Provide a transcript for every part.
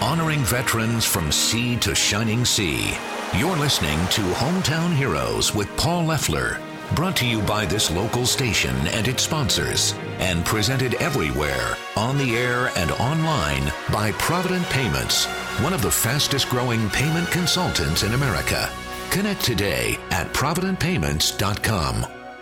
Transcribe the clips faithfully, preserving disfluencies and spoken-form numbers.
honoring veterans from sea to shining sea. You're listening to Hometown Heroes with Paul Leffler, brought to you by this local station and its sponsors, and presented everywhere, on the air and online, by Provident Payments, one of the fastest growing payment consultants in America. Connect today at provident payments dot com.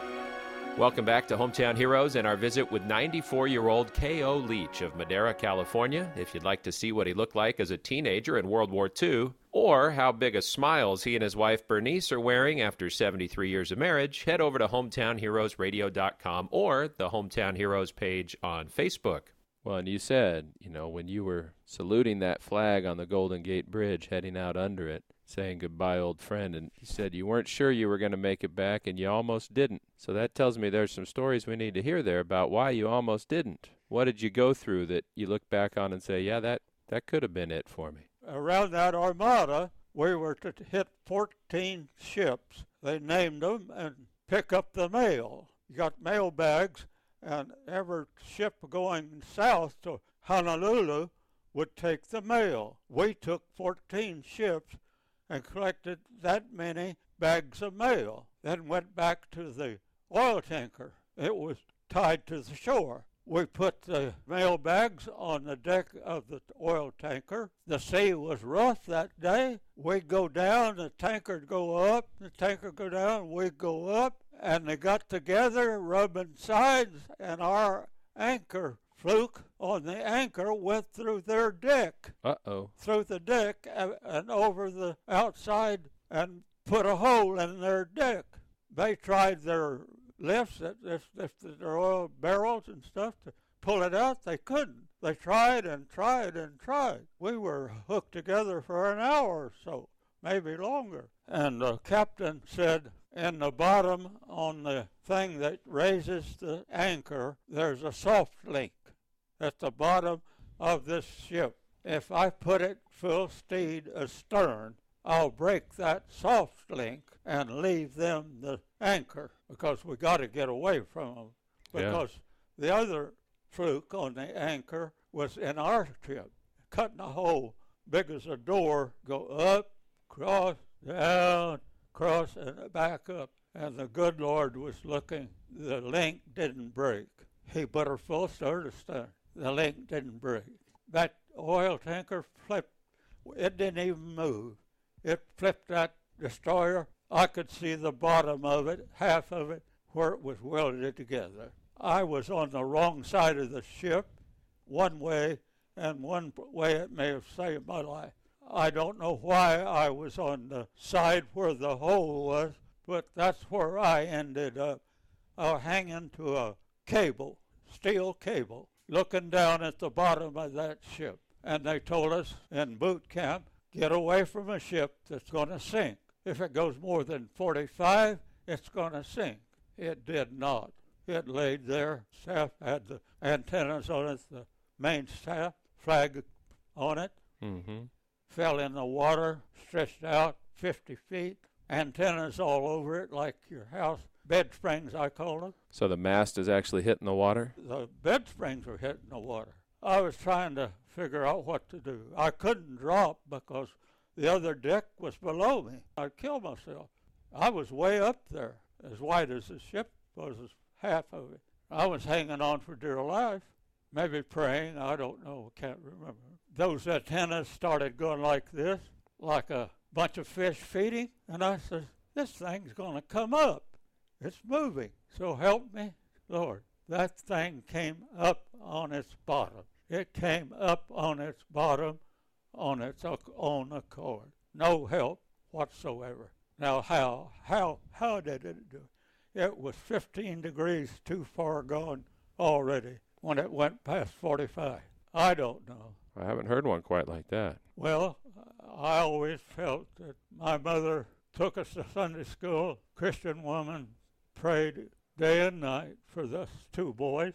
Welcome back to Hometown Heroes and our visit with ninety-four-year-old K O. Leach of Madera, California. If you'd like to see what he looked like as a teenager in World War Two, or how big a smiles he and his wife Bernice are wearing after seventy-three years of marriage, head over to hometown heroes radio dot com or the Hometown Heroes page on Facebook. Well, and you said, you know, when you were saluting that flag on the Golden Gate Bridge, heading out under it, saying goodbye, old friend, and you said you weren't sure you were going to make it back, and you almost didn't. So that tells me there's some stories we need to hear there about why you almost didn't. What did you go through that you look back on and say, yeah, that, that could have been it for me? Around that armada, we were to hit fourteen ships. They named them and pick up the mail. You got mail bags, and every ship going south to Honolulu would take the mail. We took fourteen ships and collected that many bags of mail. Then went back to the oil tanker. It was tied to the shore. We put the mail bags on the deck of the oil tanker. The sea was rough that day. We'd go down, the tanker'd go up, the tanker go down, we'd go up, and they got together, rubbing sides, and our anchor fluke on the anchor went through their deck. Uh-oh. Through the deck and, and over the outside and put a hole in their deck. They tried their lifts, that lifted their oil barrels and stuff to pull it out. They couldn't. They tried and tried and tried. We were hooked together for an hour or so, maybe longer. And the captain said, in the bottom on the thing that raises the anchor, there's a soft link at the bottom of this ship. If I put it full speed astern, I'll break that soft link and leave them the anchor, because we got to get away from them. Because yeah. the other fluke on the anchor was in our ship, cutting a hole big as a door, go up, cross, down, cross, and back up. And the good Lord was looking. The link didn't break. He put her full stern astern. The link didn't break. That oil tanker flipped. It didn't even move. It flipped that destroyer. I could see the bottom of it, half of it, where it was welded together. I was on the wrong side of the ship, one way, and one way it may have saved my life. I don't know why I was on the side where the hole was, but that's where I ended up. I was hanging to a cable, steel cable, looking down at the bottom of that ship. And they told us in boot camp, get away from a ship that's going to sink. If it goes more than forty-five, it's going to sink. It did not. It laid there. Staff had the antennas on it, the main staff, flag on it. Mm-hmm. Fell in the water, stretched out fifty feet. Antennas all over it like your house. Bed springs, I call them. So the mast is actually hitting the water? The bed springs were hitting the water. I was trying to figure out what to do. I couldn't drop because the other deck was below me. I'd kill myself. I was way up there, as wide as the ship was, half of it. I was hanging on for dear life, maybe praying, I don't know, can't remember. Those antennas started going like this, like a bunch of fish feeding, and I said, this thing's going to come up. It's moving. So help me, Lord. That thing came up on its bottom. It came up on its bottom on its own accord. No help whatsoever. Now how? How? How did it do it? It was fifteen degrees too far gone already when it went past forty-five. I don't know. I haven't heard one quite like that. Well, I always felt that my mother took us to Sunday school, Christian woman, prayed day and night for those two boys.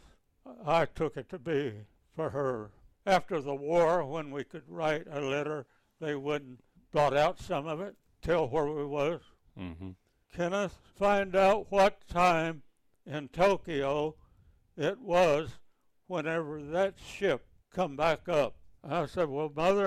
I took it to be for her. After the war, when we could write a letter, they wouldn't blot out some of it, tell where we was. Mm-hmm. Kenneth, find out what time in Tokyo it was whenever that ship come back up. I said, well, Mother,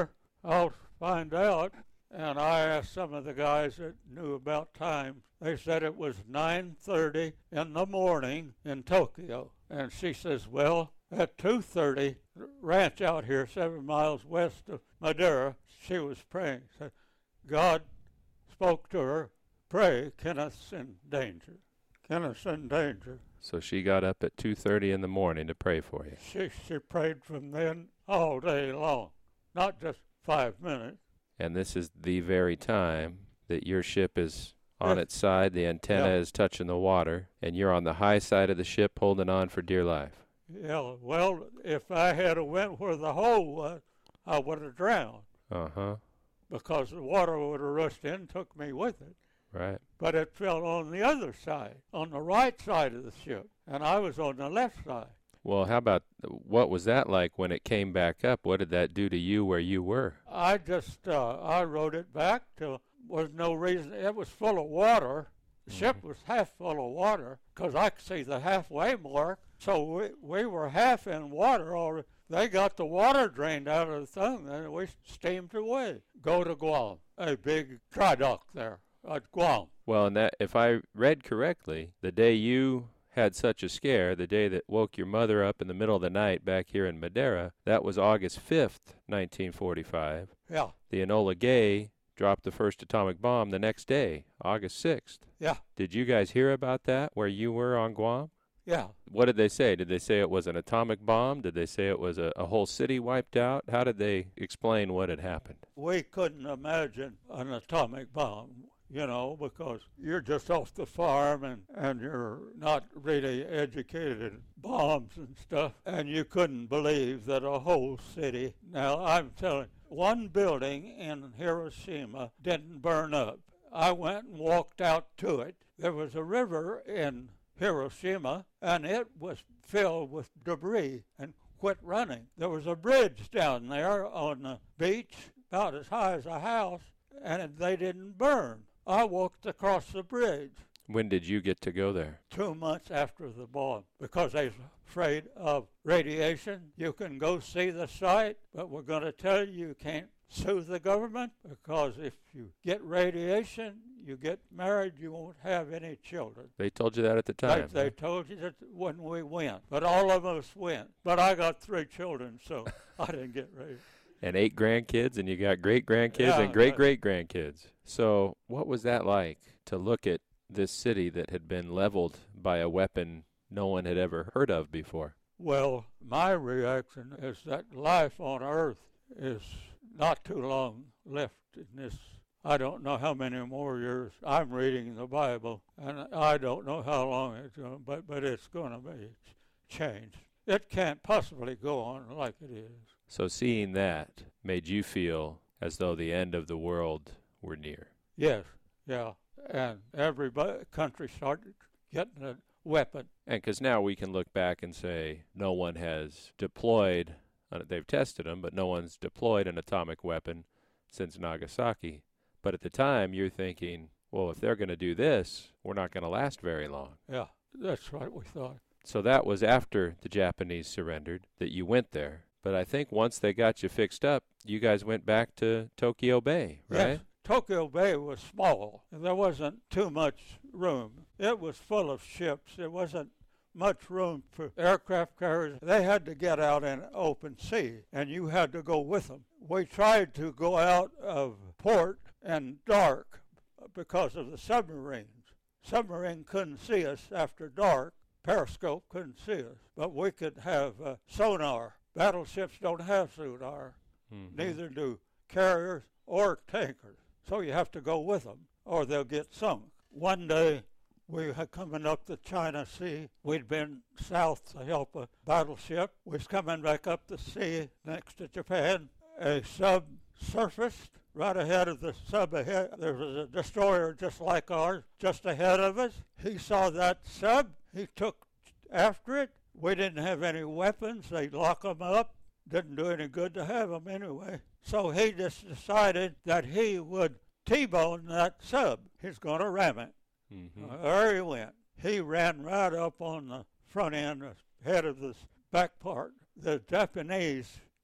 I'll find out. And I asked some of the guys that knew about time. They said it was nine thirty in the morning in Tokyo. And she says, well, at two thirty, ranch out here seven miles west of Madera, she was praying. Said, God spoke to her, pray, Kenneth's in danger. Kenneth's in danger. So she got up at two thirty in the morning to pray for you. She, she prayed from then all day long, not just five minutes. And this is the very time that your ship is on Yeah. its side, the antenna Yeah. is touching the water, and you're on the high side of the ship holding on for dear life. Yeah, well, if I had a went where the hole was, I would have drowned Uh-huh. because the water would have rushed in and took me with it. Right. But it fell on the other side, on the right side of the ship, and I was on the left side. Well, how about, what was that like when it came back up? What did that do to you where you were? I just, uh, I rode it back till was no reason. It was full of water. The ship was half full of water because I could see the halfway mark. So we, we were half in water already. They got the water drained out of the thing, and we steamed away. Go to Guam, a big dry dock there at Guam. Well, and that, if I read correctly, the day you had such a scare, the day that woke your mother up in the middle of the night back here in Madera, that was August fifth, nineteen forty-five. Yeah, The Enola Gay dropped the first atomic bomb the next day, August sixth. yeah, Did you guys hear about that, where you were on Guam? yeah. What did they say? Did they say it was an atomic bomb? Did they say it was a, a whole city wiped out? How did they explain what had happened? We couldn't imagine an atomic bomb, you know, because you're just off the farm and, and you're not really educated in bombs and stuff, and you couldn't believe that a whole city. Now, I'm telling you, one building in Hiroshima didn't burn up. I went and walked out to it. There was a river in Hiroshima, and it was filled with debris and quit running. There was a bridge down there on the beach about as high as a house, and they didn't burn. I walked across the bridge When did you get to go there? two months after the bomb because they was afraid of radiation. You can go see the site, but we're going to tell you you can't sue the government because if you get radiation, you get married, you won't have any children. They told you that at the They, time. they told you that when we went, but all of us went. But I got three children, so I didn't get ready. And eight grandkids, and you got great grandkids Yeah, and great uh, great grandkids. So, what was that like to look at this city that had been leveled by a weapon no one had ever heard of before? Well, my reaction is that life on Earth is not too long left in this. I don't know how many more years. I'm reading the Bible, and I don't know how long it's going, but but it's going to be changed. It can't possibly go on like it is. So, seeing that made you feel as though the end of the world were near. Yes, yeah, and every bu- country started getting a weapon. And because now we can look back and say no one has deployed, uh, they've tested them, but no one's deployed an atomic weapon since Nagasaki. But at the time, you're thinking, well, if they're going to do this, we're not going to last very long. Yeah, that's what we thought. So that was after the Japanese surrendered that you went there. But I think once they got you fixed up, you guys went back to Tokyo Bay, right? Yes, Tokyo Bay was small. There wasn't too much room. It was full of ships. There wasn't much room for aircraft carriers. They had to get out in open sea, and you had to go with them. We tried to go out of port in dark because of the submarines. Submarine couldn't see us after dark. Periscope couldn't see us, but we could have uh, sonar. Battleships don't have sonar. Mm-hmm. Neither do carriers or tankers. So you have to go with them, or they'll get sunk. One day, we were coming up the China Sea. We'd been south to help a battleship. We was coming back up the sea next to Japan. A sub surfaced right ahead of the sub ahead. There was a destroyer just like ours, just ahead of us. He saw that sub. He took after it. We didn't have any weapons. They'd lock them up. Didn't do any good to have them anyway. So he just decided that he would T-bone that sub. He's going to ram it. Mm-hmm. Uh, there he went. He ran right up on the front end, the head of the back part. The Japanese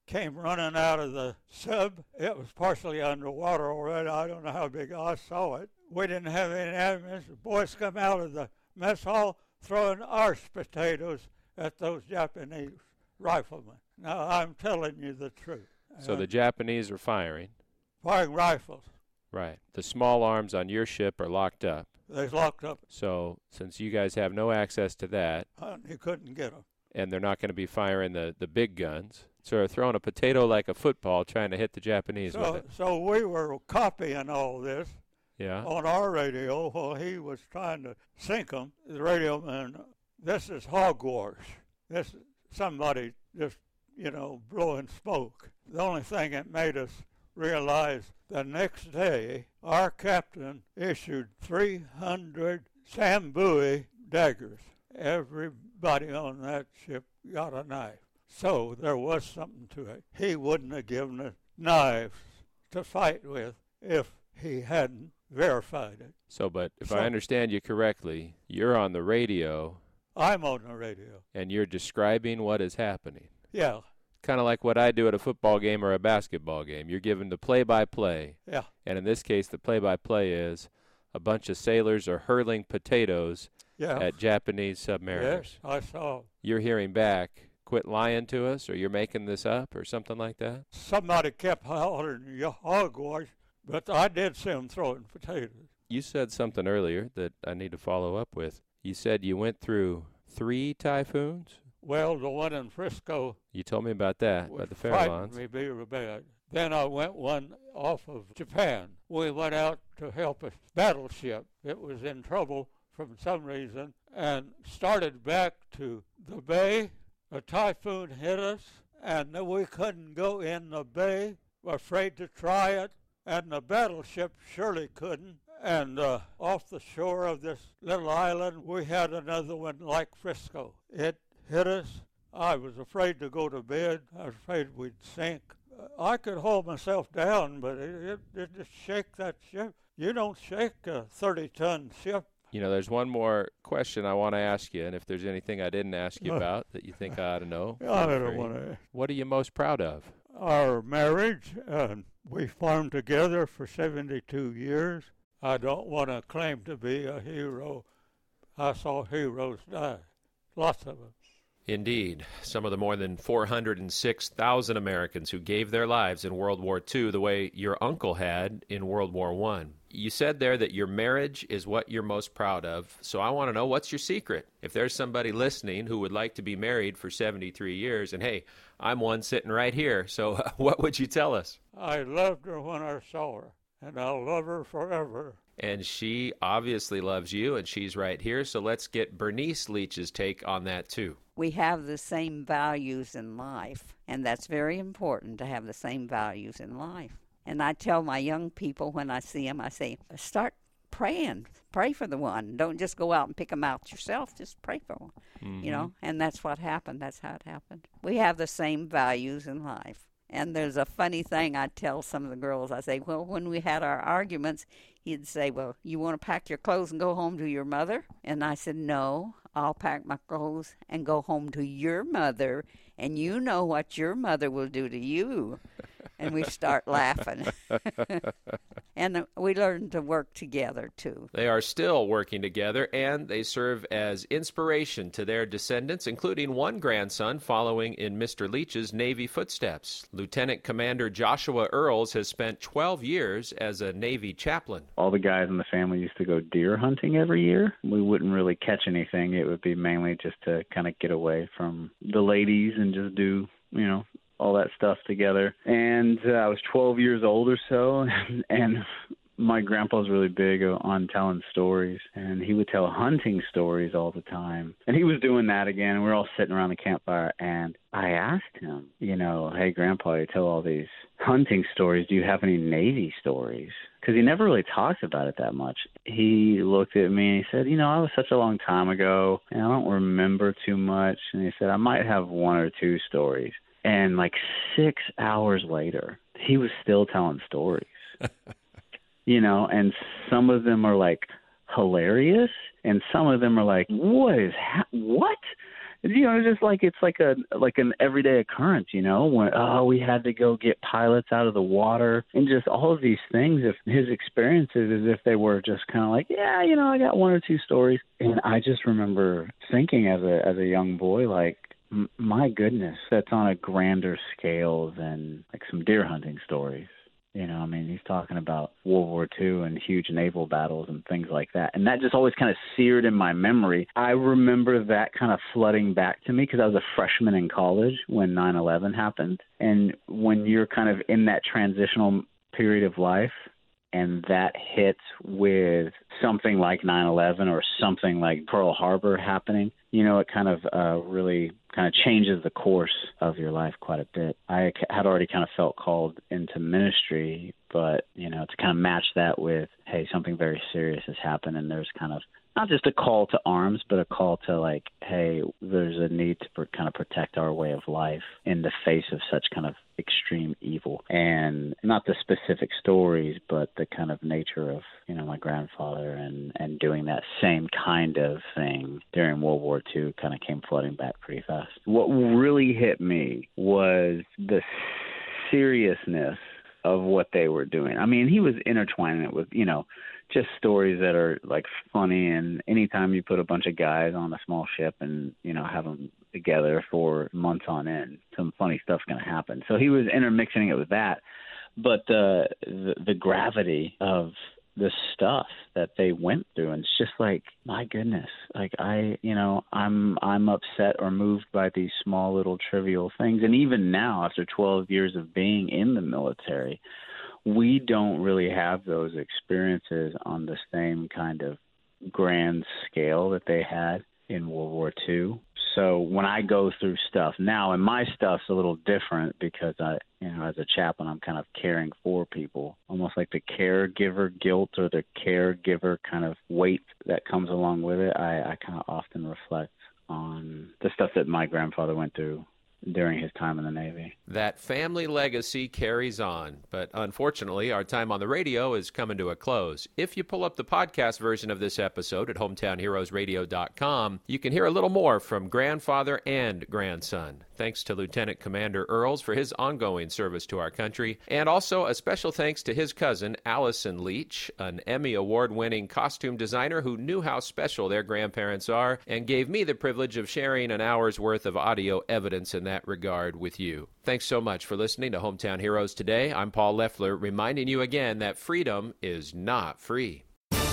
came running out of the sub. It was partially underwater already. I don't know how big I saw it. We didn't have any ammunition. The boys come out of the mess hall throwing arse potatoes at those Japanese riflemen. Now, I'm telling you the truth. So uh, the Japanese are firing. Firing rifles. Right. The small arms on your ship are locked up. They're locked up. So since you guys have no access to that, Uh, you couldn't get them. and they're not going to be firing the, the big guns, so they're throwing a potato like a football trying to hit the Japanese with So, it. so we were copying all this Yeah. on our radio while he was trying to sink them. The radio man, this is hogwash. This is somebody just, you know, blowing smoke. The only thing that made us realize the next day, our captain issued three hundred Sambui daggers. Everybody on that ship got a knife. So there was something to it. He wouldn't have given us knives to fight with if he hadn't verified it. So, but if So- I understand you correctly, you're on the radio I'm on the radio. and you're describing what is happening. Yeah, Kind of like what I do at a football game or a basketball game. You're given the play-by-play. yeah. And in this case, the play-by-play is a bunch of sailors are hurling potatoes Yeah. at Japanese submariners. Yes, I saw. You're hearing back, quit lying to us, or you're making this up, or something like that? Somebody kept hollering "you hogwash," but I did see them throwing potatoes. You said something earlier that I need to follow up with. You said you went through three typhoons? Well, the one in Frisco You told me about that, was about the frightened Farallones. me very bad. Then I went one off of Japan. We went out to help a battleship. It was in trouble from some reason and started back to the bay. A typhoon hit us, and we couldn't go in the bay. We're afraid to try it, and the battleship surely couldn't. And uh, off the shore of this little island, we had another one like Frisco. It hit us. I was afraid to go to bed. I was afraid we'd sink. I could hold myself down, but it, it, it just shake that ship. You don't shake a thirty-ton ship. You know, there's one more question I want to ask you, and if there's anything I didn't ask you about that you think I ought to know, I feel don't free. want to. What are you most proud of? Our marriage, and we farmed together for seventy-two years. I don't want to claim to be a hero. I saw heroes die, lots of them. Indeed. Some of the more than four hundred six thousand Americans who gave their lives in World War Two the way your uncle had in World War One. You said there that your marriage is what you're most proud of, so I want to know, what's your secret? If there's somebody listening who would like to be married for seventy-three years, and hey, I'm one sitting right here, so what would you tell us? I loved her when I saw her, and I'll love her forever. And she obviously loves you, and she's right here, so let's get Bernice Leach's take on that too. We have the same values in life, and that's very important to have the same values in life. And I tell my young people when I see them, I say, start praying. Pray for the one. Don't just go out and pick them out yourself. Just pray for one, Mm-hmm. you know. And that's what happened. That's how it happened. We have the same values in life. And there's a funny thing I tell some of the girls. I say, well, when we had our arguments, he'd say, well, you want to pack your clothes and go home to your mother? And I said, no, I'll pack my clothes and go home to your mother, and you know what your mother will do to you. And we start laughing. And we learn to work together, too. They are still working together, and they serve as inspiration to their descendants, including one grandson following in Mister Leach's Navy footsteps. Lieutenant Commander Joshua Earls has spent twelve years as a Navy chaplain. All the guys in the family used to go deer hunting every year. We wouldn't really catch anything. It would be mainly just to kind of get away from the ladies and just do, you know, all that stuff together. And uh, I was twelve years old or so, and my grandpa was really big on telling stories, and he would tell hunting stories all the time. And he was doing that again, and we were all sitting around the campfire, and I asked him, you know, hey, Grandpa, you tell all these hunting stories. Do you have any Navy stories? Because he never really talks about it that much. He looked at me and he said, you know, I was such a long time ago, and I don't remember too much. And he said, I might have one or two stories. And like six hours later, he was still telling stories, you know, and some of them are like hilarious, and some of them are like, what is, ha- what? you know, just like it's like a like an everyday occurrence, you know, when oh we had to go get pilots out of the water and just all of these things. If his experiences as if they were just kind of like, yeah, you know, I got one or two stories, and I just remember thinking as a as a young boy, like, m- my goodness, that's on a grander scale than like some deer hunting stories. You know, I mean, he's talking about World War Two and huge naval battles and things like that. And that just always kind of seared in my memory. I remember that kind of flooding back to me because I was a freshman in college when nine eleven happened. And when you're kind of in that transitional period of life and that hits with something like nine eleven or something like Pearl Harbor happening, you know, it kind of uh, really kind of changes the course of your life quite a bit. I had already kind of felt called into ministry, but, you know, to kind of match that with, hey, something very serious has happened, and there's kind of not just a call to arms, but a call to like, hey, there's a need to per- kind of protect our way of life in the face of such kind of extreme evil. And not the specific stories, but the kind of nature of, you know, my grandfather and, and doing that same kind of thing during World War Two kind of came flooding back pretty fast. What really hit me was the seriousness of what they were doing. I mean, he was intertwining it with, you know, just stories that are like funny, and anytime you put a bunch of guys on a small ship and, you know, have them together for months on end, some funny stuff's going to happen. So he was intermixing it with that, but the, the the gravity of the stuff that they went through, and it's just like, my goodness, like I, you know, I'm I'm upset or moved by these small little trivial things. And even now, after twelve years of being in the military, we don't really have those experiences on the same kind of grand scale that they had in World War Two. So when I go through stuff now, and my stuff's a little different because I, you know, as a chaplain, I'm kind of caring for people, almost like the caregiver guilt or the caregiver kind of weight that comes along with it. I, I kind of often reflect on the stuff that my grandfather went through during his time in the Navy. That family legacy carries on, but unfortunately, our time on the radio is coming to a close. If you pull up the podcast version of this episode at hometown heroes radio dot com, you can hear a little more from grandfather and grandson. Thanks to Lieutenant Commander Earls for his ongoing service to our country, and also a special thanks to his cousin, Allison Leach, an Emmy Award-winning costume designer who knew how special their grandparents are and gave me the privilege of sharing an hour's worth of audio evidence in that regard with you. Thanks so much for listening to Hometown Heroes today. I'm Paul Leffler, reminding you again that freedom is not free.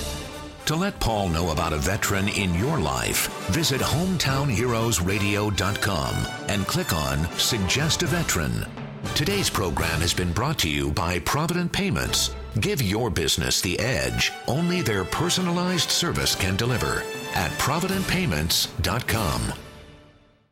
To let Paul know about a veteran in your life, visit hometown heroes radio dot com and click on Suggest a Veteran. Today's program has been brought to you by Provident Payments. Give your business the edge only their personalized service can deliver at provident payments dot com.